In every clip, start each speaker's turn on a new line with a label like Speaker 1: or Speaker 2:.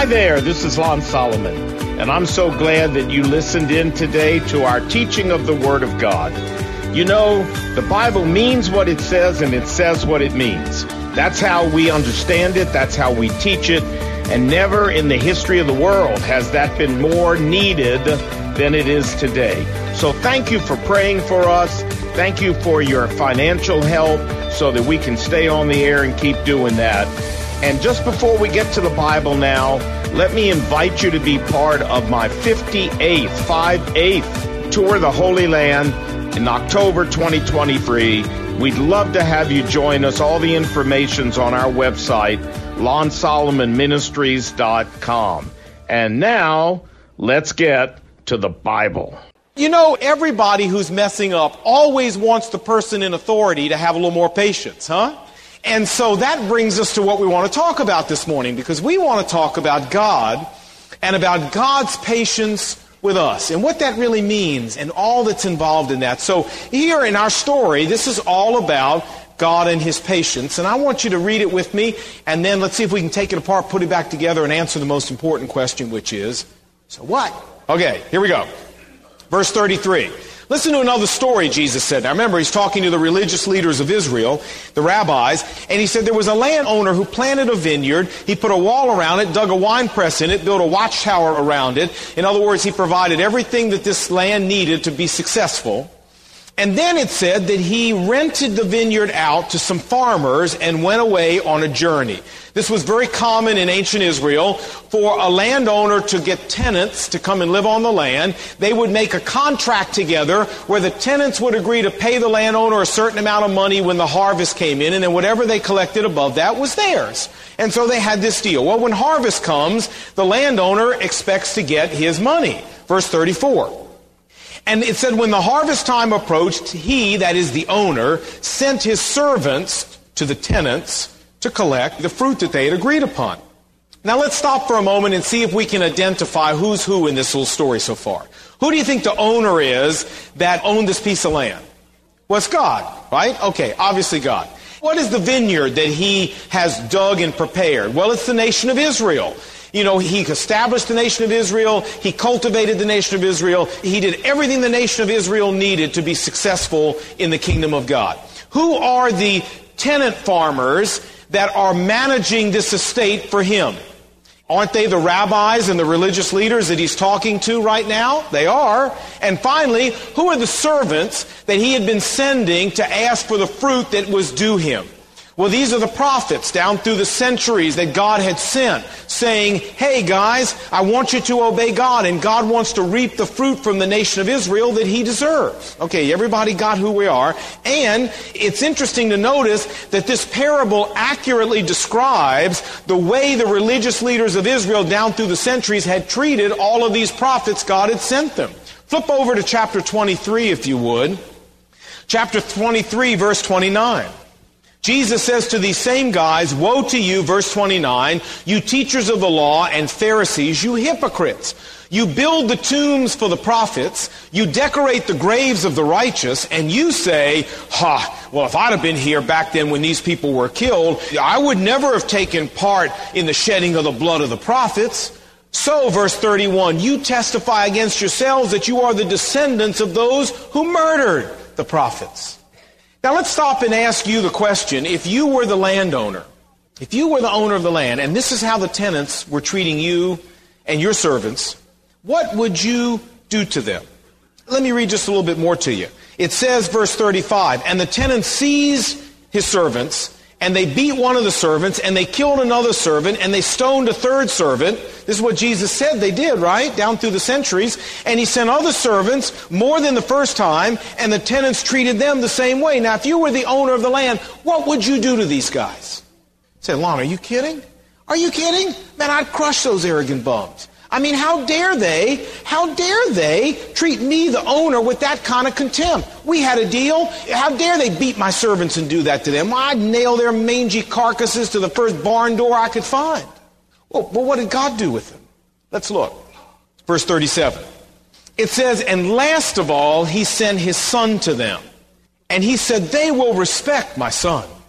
Speaker 1: there, this is Lon Solomon, and I'm so glad that you listened in today to our teaching of the Word of God. You know, the Bible means what it says, and it says what it means. That's how we understand it, that's how we teach it, and never in the history of the world has that been more needed than it is today. So thank you for praying for us. Thank you for your financial help so that we can stay on the air and keep doing that. And just before we get to the Bible now, let me invite you to be part of my 58th Tour of the Holy Land in October 2023. We'd love to have you join us. All the information's on our website, LonSolomonMinistries.com. And now, let's get to the Bible.
Speaker 2: You know, everybody who's messing up always wants the person in authority to have a little more patience, huh? And so that brings us to what we want to talk about this morning, because we want to talk about God and about God's patience with us and what that really means and all that's involved in that. So here in our story, this is all about God and His patience. And I want you to read it with me, and then let's see if we can take it apart, put it back together, and answer the most important question, which is, so what? Okay, here we go. Verse 33. Listen to another story Jesus said. Now remember, he's talking to the religious leaders of Israel, the rabbis, and he said there was a landowner who planted a vineyard. He put a wall around it, dug a wine press in it, built a watchtower around it. In other words, he provided everything that this land needed to be successful. And then it said that he rented the vineyard out to some farmers and went away on a journey. This was very common in ancient Israel for a landowner to get tenants to come and live on the land. They would make a contract together where the tenants would agree to pay the landowner a certain amount of money when the harvest came in, and then whatever they collected above that was theirs. And so they had this deal. Well, when harvest comes, the landowner expects to get his money. Verse 34. And it said, when the harvest time approached, he, that is the owner, sent his servants to the tenants to collect the fruit that they had agreed upon. Now let's stop for a moment and see if we can identify who's who in this little story so far. Who do you think the owner is that owned this piece of land? Well, it's God, right? Okay, obviously God. What is the vineyard that he has dug and prepared? Well, it's the nation of Israel. You know, he established the nation of Israel. He cultivated the nation of Israel. He did everything the nation of Israel needed to be successful in the kingdom of God. Who are the tenant farmers that are managing this estate for him? Aren't they the rabbis and the religious leaders that he's talking to right now? They are. And finally, who are the servants that he had been sending to ask for the fruit that was due him? Well, these are the prophets down through the centuries that God had sent, saying, hey guys, I want you to obey God, and God wants to reap the fruit from the nation of Israel that He deserves. Okay, everybody got who we are. And it's interesting to notice that this parable accurately describes the way the religious leaders of Israel down through the centuries had treated all of these prophets God had sent them. Flip over to chapter 23, if you would. Chapter 23, verse 29. Jesus says to these same guys, woe to you, verse 29, you teachers of the law and Pharisees, you hypocrites. You build the tombs for the prophets, you decorate the graves of the righteous, and you say, well, if I'd have been here back then when these people were killed, I would never have taken part in the shedding of the blood of the prophets. So, verse 31, you testify against yourselves that you are the descendants of those who murdered the prophets. Now let's stop and ask you the question, if you were the landowner, if you were the owner of the land, and this is how the tenants were treating you and your servants, what would you do to them? Let me read just a little bit more to you. It says, verse 35, and the tenant seized his servants, and they beat one of the servants, and they killed another servant, and they stoned a third servant. This is what Jesus said they did, right? Down through the centuries. And he sent other servants more than the first time, and the tenants treated them the same way. Now, if you were the owner of the land, what would you do to these guys? Say, Lon, are you kidding? Are you kidding? Man, I'd crush those arrogant bums. I mean, how dare they treat me, the owner, with that kind of contempt? We had a deal. How dare they beat my servants and do that to them? I'd nail their mangy carcasses to the first barn door I could find. Well, but what did God do with them? Let's look. Verse 37. It says, and last of all, he sent his son to them. And he said, they will respect my son.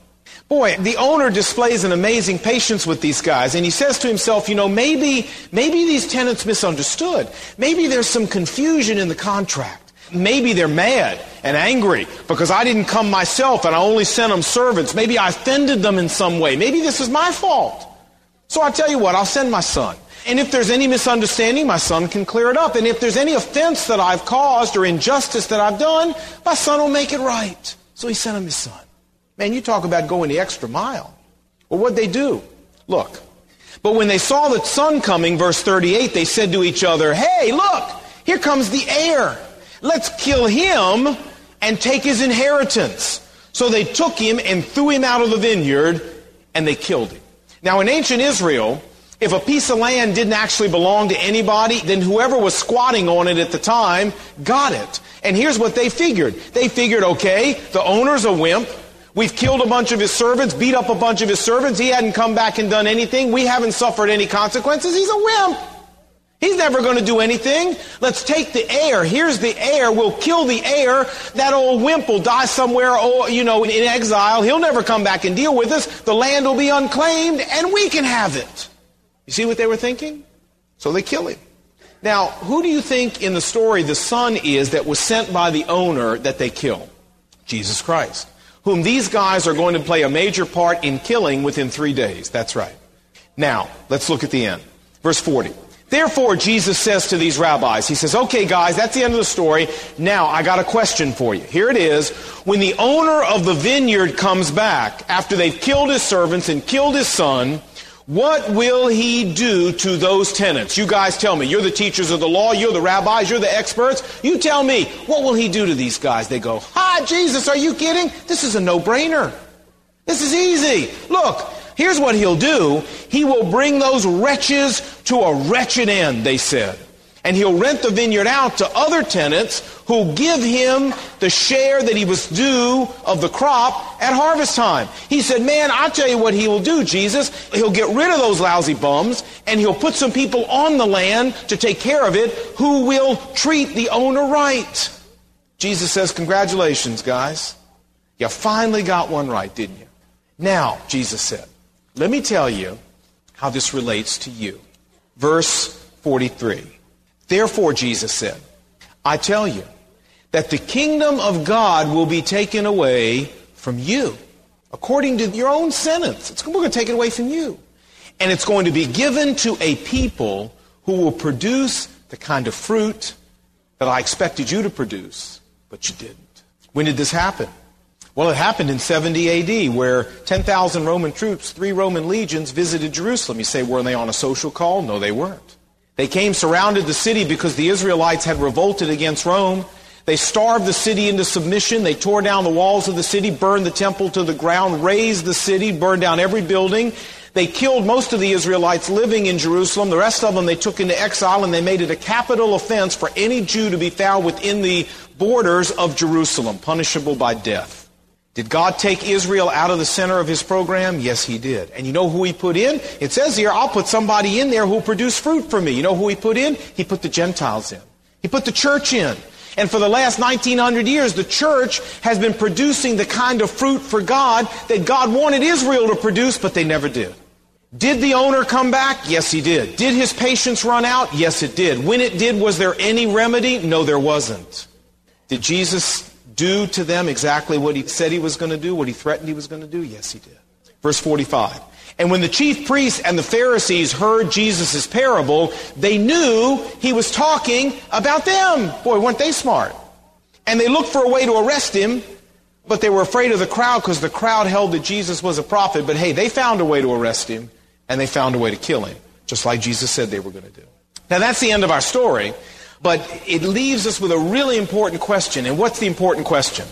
Speaker 2: Boy, the owner displays an amazing patience with these guys, and he says to himself, maybe these tenants misunderstood. Maybe there's some confusion in the contract. Maybe they're mad and angry because I didn't come myself and I only sent them servants. Maybe I offended them in some way. Maybe this is my fault. So I'll tell you what, I'll send my son. And if there's any misunderstanding, my son can clear it up. And if there's any offense that I've caused or injustice that I've done, my son will make it right. So he sent him his son. Man, you talk about going the extra mile. Well, what'd they do? Look. But when they saw the son coming, verse 38, they said to each other, hey, look, here comes the heir. Let's kill him and take his inheritance. So they took him and threw him out of the vineyard, and they killed him. Now, in ancient Israel, if a piece of land didn't actually belong to anybody, then whoever was squatting on it at the time got it. And here's what they figured. They figured, okay, the owner's a wimp. We've killed a bunch of his servants, beat up a bunch of his servants. He hadn't come back and done anything. We haven't suffered any consequences. He's a wimp. He's never going to do anything. Let's take the heir. Here's the heir. We'll kill the heir. That old wimp will die somewhere, in exile. He'll never come back and deal with us. The land will be unclaimed, and we can have it. You see what they were thinking? So they kill him. Now, who do you think in the story the son is that was sent by the owner that they kill? Jesus Christ, whom these guys are going to play a major part in killing within 3 days. That's right. Now, let's look at the end. Verse 40. Therefore, Jesus says to these rabbis, he says, okay, guys, that's the end of the story. Now, I got a question for you. Here it is. When the owner of the vineyard comes back, after they've killed his servants and killed his son, what will he do to those tenants? You guys tell me. You're the teachers of the law. You're the rabbis. You're the experts. You tell me. What will he do to these guys? They go, Jesus, are you kidding? This is a no-brainer. This is easy. Look, here's what he'll do. He will bring those wretches to a wretched end, they said. And he'll rent the vineyard out to other tenants who'll give him the share that he was due of the crop at harvest time. He said, man, I'll tell you what he will do, Jesus. He'll get rid of those lousy bums, and he'll put some people on the land to take care of it who will treat the owner right. Jesus says, congratulations, guys. You finally got one right, didn't you? Now, Jesus said, let me tell you how this relates to you. Verse 43. Therefore, Jesus said, I tell you that the kingdom of God will be taken away from you according to your own sentence. We're going to take it away from you. And it's going to be given to a people who will produce the kind of fruit that I expected you to produce, but you didn't. When did this happen? Well, it happened in 70 A.D., where 10,000 Roman troops, 3 Roman legions, visited Jerusalem. You say, were they on a social call? No, they weren't. They came, surrounded the city because the Israelites had revolted against Rome. They starved the city into submission. They tore down the walls of the city, burned the temple to the ground, razed the city, burned down every building. They killed most of the Israelites living in Jerusalem. The rest of them they took into exile, and they made it a capital offense for any Jew to be found within the borders of Jerusalem, punishable by death. Did God take Israel out of the center of his program? Yes, he did. And you know who he put in? It says here, I'll put somebody in there who will produce fruit for me. You know who he put in? He put the Gentiles in. He put the church in. And for the last 1900 years, the church has been producing the kind of fruit for God that God wanted Israel to produce, but they never did. Did the owner come back? Yes, he did. Did his patience run out? Yes, it did. When it did, was there any remedy? No, there wasn't. Did Jesus do to them exactly what he said he was going to do, what he threatened he was going to do? Yes, he did. Verse 45. And when the chief priests and the Pharisees heard Jesus' parable, they knew he was talking about them. Boy, weren't they smart? And they looked for a way to arrest him, but they were afraid of the crowd because the crowd held that Jesus was a prophet. But hey, they found a way to arrest him, and they found a way to kill him, just like Jesus said they were going to do. Now, that's the end of our story. But it leaves us with a really important question. And what's the important question?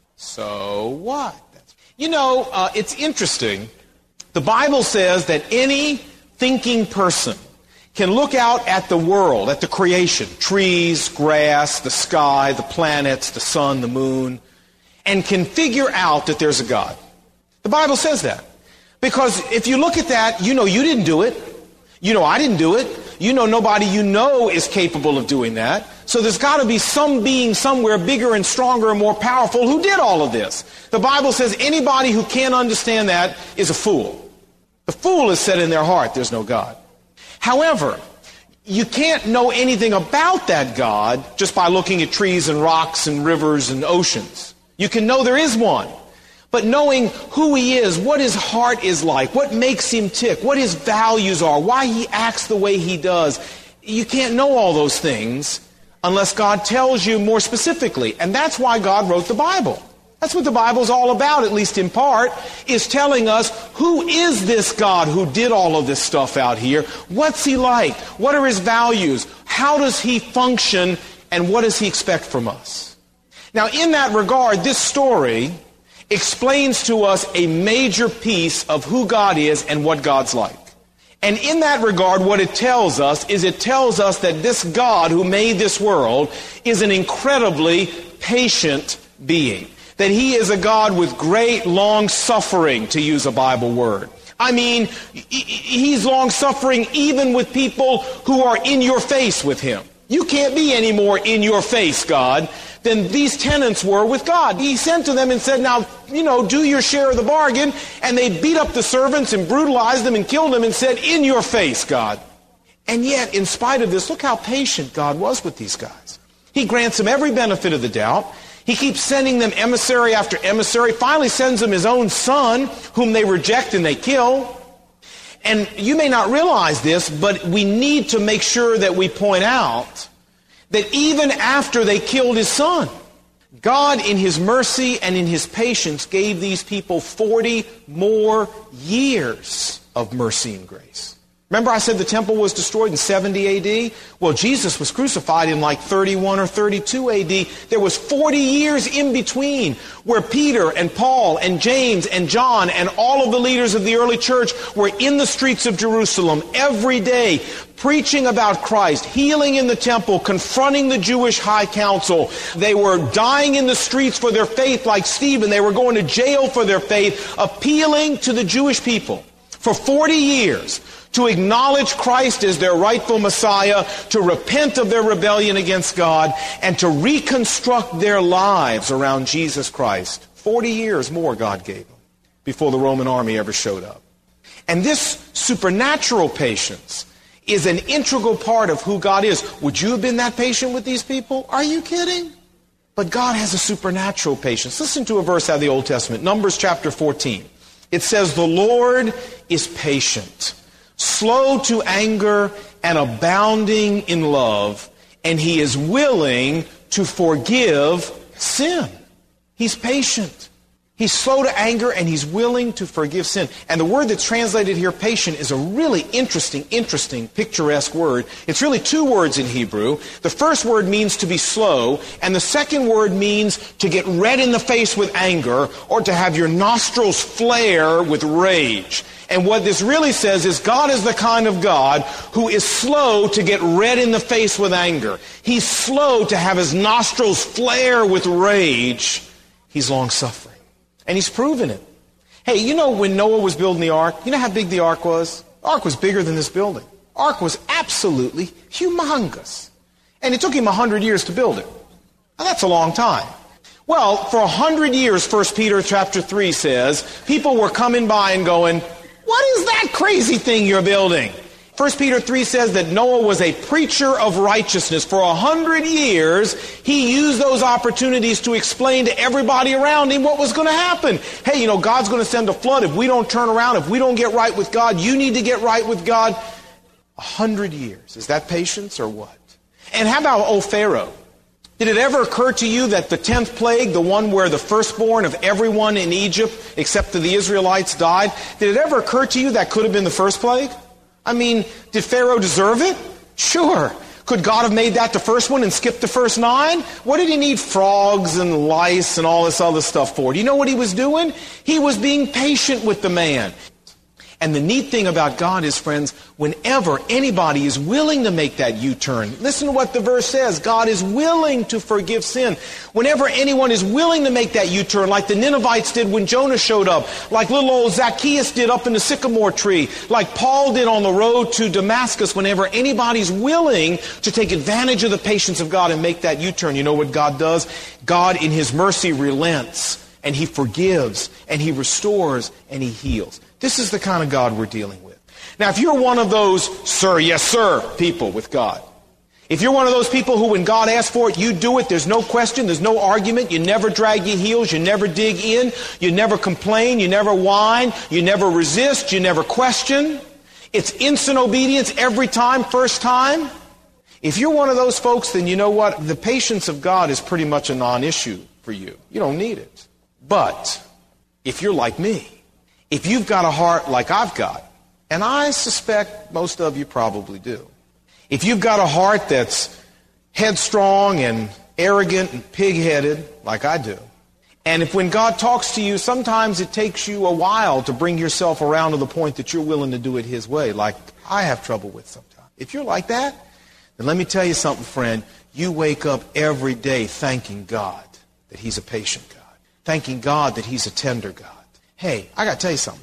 Speaker 2: So what? It's interesting. The Bible says that any thinking person can look out at the world, at the creation, trees, grass, the sky, the planets, the sun, the moon, and can figure out that there's a God. The Bible says that. Because if you look at that, you didn't do it. I didn't do it. Nobody is capable of doing that. So there's got to be some being somewhere bigger and stronger and more powerful who did all of this. The Bible says anybody who can't understand that is a fool. The fool has said in their heart, there's no God. However, you can't know anything about that God just by looking at trees and rocks and rivers and oceans. You can know there is one. But knowing who he is, what his heart is like, what makes him tick, what his values are, why he acts the way he does, you can't know all those things unless God tells you more specifically. And that's why God wrote the Bible. That's what the Bible's all about, at least in part, is telling us who is this God who did all of this stuff out here? What's he like? What are his values? How does he function? And what does he expect from us? Now, in that regard, this story explains to us a major piece of who God is and what God's like. And in that regard, what it tells us is it tells us that this God who made this world is an incredibly patient being. That he is a God with great long-suffering, to use a Bible word. I mean, he's long-suffering even with people who are in your face with him. You can't be any more in your face, God, than these tenants were with God. He sent to them and said, now, do your share of the bargain. And they beat up the servants and brutalized them and killed them and said, in your face, God. And yet, in spite of this, look how patient God was with these guys. He grants them every benefit of the doubt. He keeps sending them emissary after emissary, finally sends them his own son, whom they reject and they kill. And you may not realize this, but we need to make sure that we point out that even after they killed his son, God in his mercy and in his patience gave these people 40 more years of mercy and grace. Remember I said the temple was destroyed in 70 A.D.? Well, Jesus was crucified in like 31 or 32 A.D. There was 40 years in between where Peter and Paul and James and John and all of the leaders of the early church were in the streets of Jerusalem every day preaching about Christ, healing in the temple, confronting the Jewish high council. They were dying in the streets for their faith like Stephen. They were going to jail for their faith, appealing to the Jewish people for 40 years to acknowledge Christ as their rightful Messiah, to repent of their rebellion against God, and to reconstruct their lives around Jesus Christ. 40 years more God gave them before the Roman army ever showed up. And this supernatural patience is an integral part of who God is. Would you have been that patient with these people? Are you kidding? But God has a supernatural patience. Listen to a verse out of the Old Testament, Numbers chapter 14. It says, "The Lord is patient, slow to anger, and abounding in love, and he is willing to forgive sin." He's patient. He's slow to anger, and he's willing to forgive sin. And the word that's translated here, patient, is a really interesting, picturesque word. It's really two words in Hebrew. The first word means to be slow, and the second word means to get red in the face with anger, or to have your nostrils flare with rage. And what this really says is God is the kind of God who is slow to get red in the face with anger. He's slow to have his nostrils flare with rage. He's long-suffering. And he's proven it. Hey, when Noah was building the ark, you know how big the ark was? The ark was bigger than this building. The ark was absolutely humongous. And it took him 100 years to build it. Now, that's a long time. Well, for 100 years, 1 Peter chapter 3 says, people were coming by and going, "What is that crazy thing you're building?" 1 Peter 3 says that Noah was a preacher of righteousness. For 100 years, he used those opportunities to explain to everybody around him what was going to happen. Hey, God's going to send a flood if we don't turn around, if we don't get right with God. You need to get right with God. 100 years. Is that patience or what? And how about old Pharaoh? Did it ever occur to you that the 10th plague, the one where the firstborn of everyone in Egypt, except for the Israelites, died, did it ever occur to you that could have been the first plague? I mean, did Pharaoh deserve it? Sure. Could God have made that the first one and skipped the first 9? What did he need frogs and lice and all this other stuff for? Do you know what he was doing? He was being patient with the man. And the neat thing about God is, friends, whenever anybody is willing to make that U-turn, listen to what the verse says. God is willing to forgive sin. Whenever anyone is willing to make that U-turn, like the Ninevites did when Jonah showed up, like little old Zacchaeus did up in the sycamore tree, like Paul did on the road to Damascus, whenever anybody's willing to take advantage of the patience of God and make that U-turn, you know what God does? God, in His mercy, relents, and He forgives, and He restores, and He heals. This is the kind of God we're dealing with. Now, if you're one of those, sir, yes, sir, people with God, if you're one of those people who, when God asks for it, you do it, there's no question, there's no argument, you never drag your heels, you never dig in, you never complain, you never whine, you never resist, you never question. It's instant obedience every time, first time. If you're one of those folks, then you know what? The patience of God is pretty much a non-issue for you. You don't need it. But if you're like me, if you've got a heart like I've got, and I suspect most of you probably do, if you've got a heart that's headstrong and arrogant and pig-headed like I do, and if when God talks to you, sometimes it takes you a while to bring yourself around to the point that you're willing to do it His way, like I have trouble with sometimes. If you're like that, then let me tell you something, friend. You wake up every day thanking God that He's a patient God, thanking God that He's a tender God. Hey, I got to tell you something.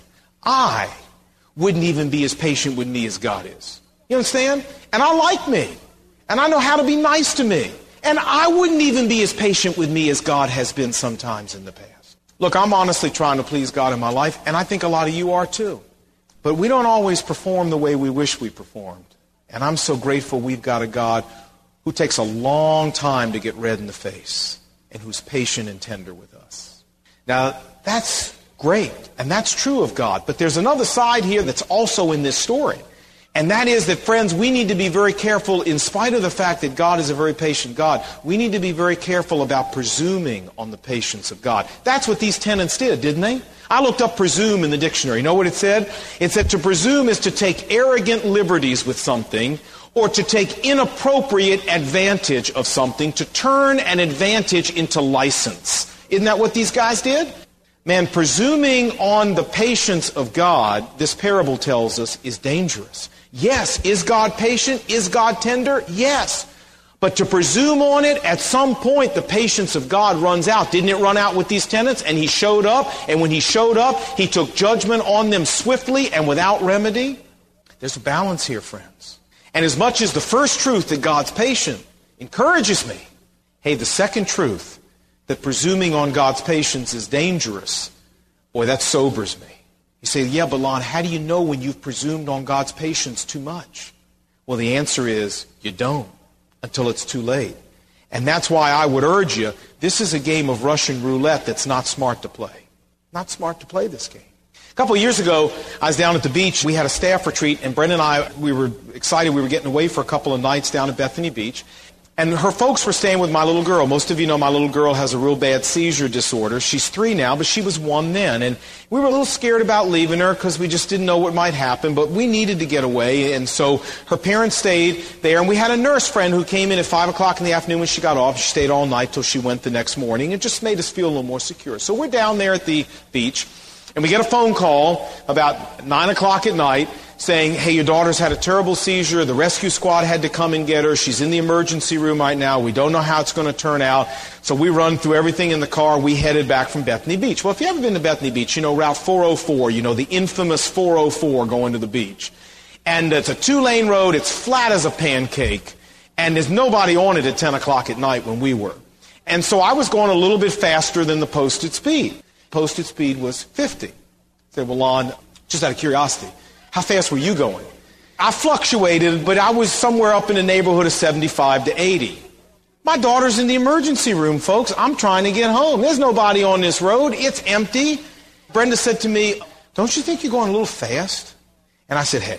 Speaker 2: I wouldn't even be as patient with me as God is. You understand? And I like me. And I know how to be nice to me. And I wouldn't even be as patient with me as God has been sometimes in the past. Look, I'm honestly trying to please God in my life, and I think a lot of you are too. But we don't always perform the way we wish we performed. And I'm so grateful we've got a God who takes a long time to get red in the face and who's patient and tender with us. Now, that's great, and that's true of God. But there's another side here that's also in this story. And that is that, friends, we need to be very careful, in spite of the fact that God is a very patient God, we need to be very careful about presuming on the patience of God. That's what these tenants did, didn't they? I looked up presume in the dictionary. You know what it said? It said to presume is to take arrogant liberties with something, or to take inappropriate advantage of something, to turn an advantage into license. Isn't that what these guys did? Man, presuming on the patience of God, this parable tells us, is dangerous. Yes, is God patient? Is God tender? Yes. But to presume on it, at some point the patience of God runs out. Didn't it run out with these tenants? And He showed up, and when He showed up, He took judgment on them swiftly and without remedy. There's a balance here, friends. And as much as the first truth that God's patient encourages me, hey, the second truth, that presuming on God's patience is dangerous, boy, that sobers me. You say, yeah, but Lon, how do you know when you've presumed on God's patience too much? Well, the answer is you don't until it's too late. And that's why I would urge you, this is a game of Russian roulette that's not smart to play. Not smart to play this game. A couple of years ago, I was down at the beach. We had a staff retreat, and Brenda and I, we were excited. We were getting away for a couple of nights down at Bethany Beach. And her folks were staying with my little girl. Most of you know my little girl has a real bad seizure disorder. She's 3 now, but she was 1 then. And we were a little scared about leaving her because we just didn't know what might happen, but we needed to get away. And so her parents stayed there, and we had a nurse friend who came in at 5 o'clock in the afternoon when she got off. She stayed all night till she went the next morning. It just made us feel a little more secure. So we're down there at the beach, and we get a phone call about 9 o'clock at night saying, hey, your daughter's had a terrible seizure. The rescue squad had to come and get her. She's in the emergency room right now. We don't know how it's going to turn out. So we run through everything in the car. We headed back from Bethany Beach. Well, if you haven't been to Bethany Beach, you know Route 404, you know, the infamous 404 going to the beach. And it's a 2-lane road. It's flat as a pancake. And there's nobody on it at 10 o'clock at night when we were. And so I was going a little bit faster than the posted speed. Posted speed was 50. I said, well, Lon, just out of curiosity, how fast were you going? I fluctuated, but I was somewhere up in the neighborhood of 75 to 80. My daughter's in the emergency room, folks. I'm trying to get home. There's nobody on this road. It's empty. Brenda said to me, don't you think you're going a little fast? And I said, hey,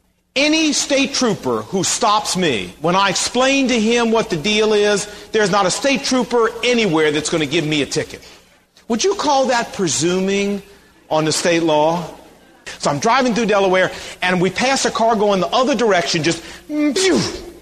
Speaker 2: any state trooper who stops me, when I explain to him what the deal is, there's not a state trooper anywhere that's going to give me a ticket. Would you call that presuming on the state law? So I'm driving through Delaware, and we pass a car going the other direction, just, you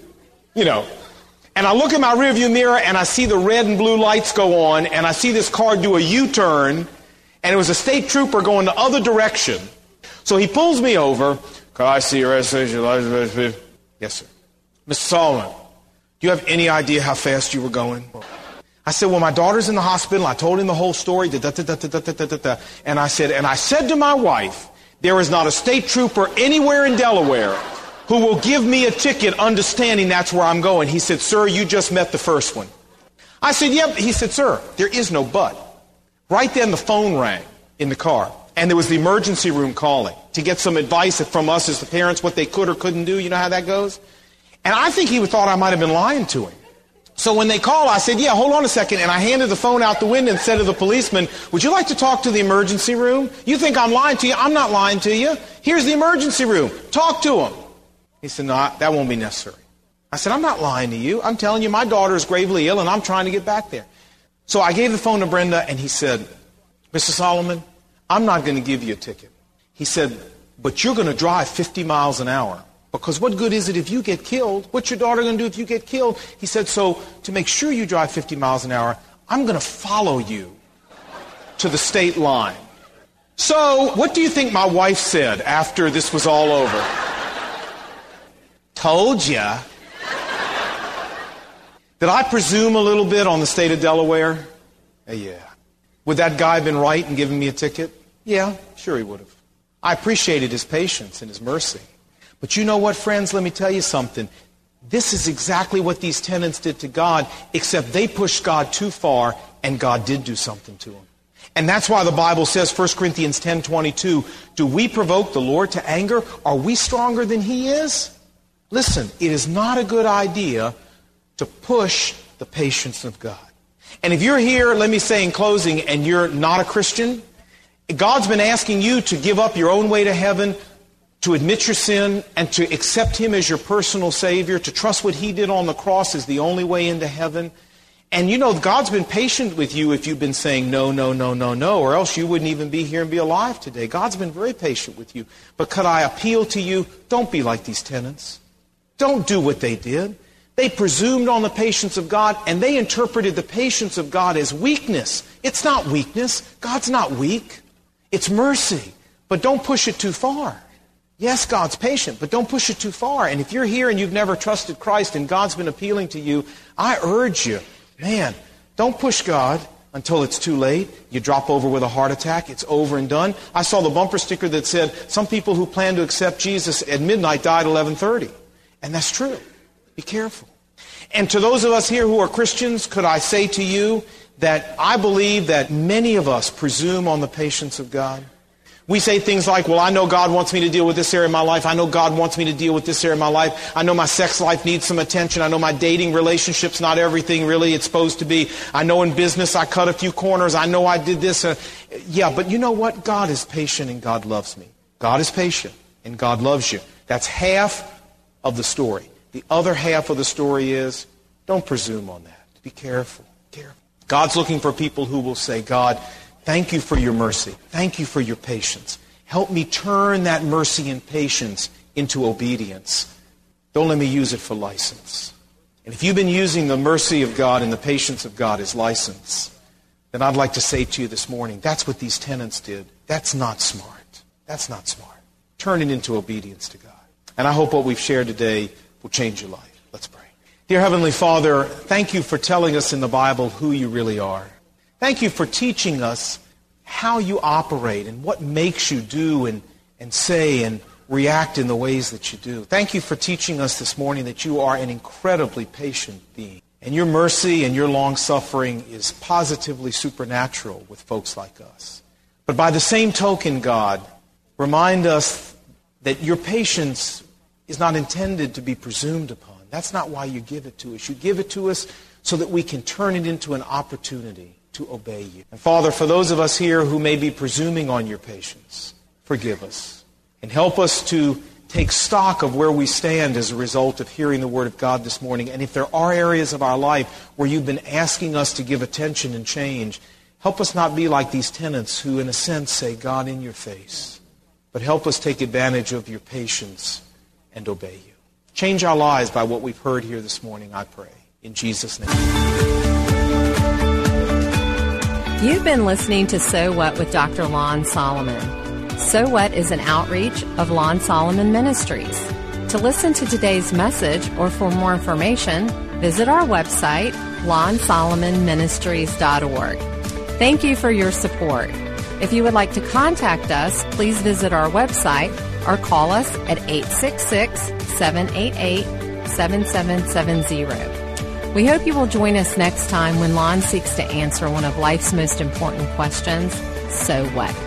Speaker 2: know. And I look in my rearview mirror, and I see the red and blue lights go on, and I see this car do a U-turn, and it was a state trooper going the other direction. So he pulls me over. Could I see your registration license? Yes, sir. Mr. Solomon, do you have any idea how fast you were going? I said, well, my daughter's in the hospital. I told him the whole story. And I said to my wife, there is not a state trooper anywhere in Delaware who will give me a ticket understanding that's where I'm going. He said, sir, you just met the first one. I said, yep. He said, sir, there is no but. Right then the phone rang in the car. And there was the emergency room calling to get some advice from us as the parents, what they could or couldn't do. You know how that goes? And I think he thought I might have been lying to him. So when they called, I said, yeah, hold on a second. And I handed the phone out the window and said to the policeman, would you like to talk to the emergency room? You think I'm lying to you? I'm not lying to you. Here's the emergency room. Talk to him. He said, no, that won't be necessary. I said, I'm not lying to you. I'm telling you my daughter is gravely ill and I'm trying to get back there. So I gave the phone to Brenda and he said, Mr. Solomon, I'm not going to give you a ticket. He said, but you're going to drive 50 miles an hour. Because what good is it if you get killed? What's your daughter going to do if you get killed? He said, so to make sure you drive 50 miles an hour, I'm going to follow you to the state line. So what do you think my wife said after this was all over? Told ya. Did I presume a little bit on the state of Delaware? Yeah. Would that guy have been right in giving me a ticket? Yeah, sure he would have. I appreciated his patience and his mercy. But you know what, friends? Let me tell you something. This is exactly what these tenants did to God, except they pushed God too far, and God did do something to them. And that's why the Bible says, 1 Corinthians 10:22, do we provoke the Lord to anger? Are we stronger than He is? Listen, it is not a good idea to push the patience of God. And if you're here, let me say in closing, and you're not a Christian, God's been asking you to give up your own way to heaven, to admit your sin, and to accept Him as your personal Savior, to trust what He did on the cross is the only way into heaven. And you know, God's been patient with you if you've been saying no, no, no, no, no, or else you wouldn't even be here and be alive today. God's been very patient with you. But could I appeal to you, don't be like these tenants. Don't do what they did. They presumed on the patience of God, and they interpreted the patience of God as weakness. It's not weakness. God's not weak. It's mercy. But don't push it too far. Yes, God's patient, but don't push it too far. And if you're here and you've never trusted Christ and God's been appealing to you, I urge you, man, don't push God until it's too late. You drop over with a heart attack. It's over and done. I saw the bumper sticker that said, some people who plan to accept Jesus at midnight died at 11:30. And that's true. Be careful. And to those of us here who are Christians, could I say to you that I believe that many of us presume on the patience of God? We say things like, well, I know God wants me to deal with this area of my life. I know God wants me to deal with this area of my life. I know my sex life needs some attention. I know my dating relationship's not everything really it's supposed to be. I know in business I cut a few corners. I know I did this. Yeah, but you know what? God is patient and God loves me. God is patient and God loves you. That's half of the story. The other half of the story is, don't presume on that. Be careful. Careful. God's looking for people who will say, God, thank you for your mercy. Thank you for your patience. Help me turn that mercy and patience into obedience. Don't let me use it for license. And if you've been using the mercy of God and the patience of God as license, then I'd like to say to you this morning, that's what these tenants did. That's not smart. That's not smart. Turn it into obedience to God. And I hope what we've shared today will change your life. Let's pray. Dear Heavenly Father, thank you for telling us in the Bible who you really are. Thank you for teaching us how you operate and what makes you do and say and react in the ways that you do. Thank you for teaching us this morning that you are an incredibly patient being. And your mercy and your long-suffering is positively supernatural with folks like us. But by the same token, God, remind us that your patience is not intended to be presumed upon. That's not why you give it to us. You give it to us so that we can turn it into an opportunity to obey you. And Father, for those of us here who may be presuming on your patience, forgive us. And help us to take stock of where we stand as a result of hearing the Word of God this morning. And if there are areas of our life where you've been asking us to give attention and change, help us not be like these tenants who, in a sense, say, God, in your face. But help us take advantage of your patience and obey you. Change our lives by what we've heard here this morning, I pray. In Jesus' name.
Speaker 3: You've been listening to So What with Dr. Lon Solomon. So What is an outreach of Lon Solomon Ministries. To listen to today's message or for more information, visit our website, lonsolomonministries.org. Thank you for your support. If you would like to contact us, please visit our website or call us at 866-788-7770. We hope you will join us next time when Lon seeks to answer one of life's most important questions, so what?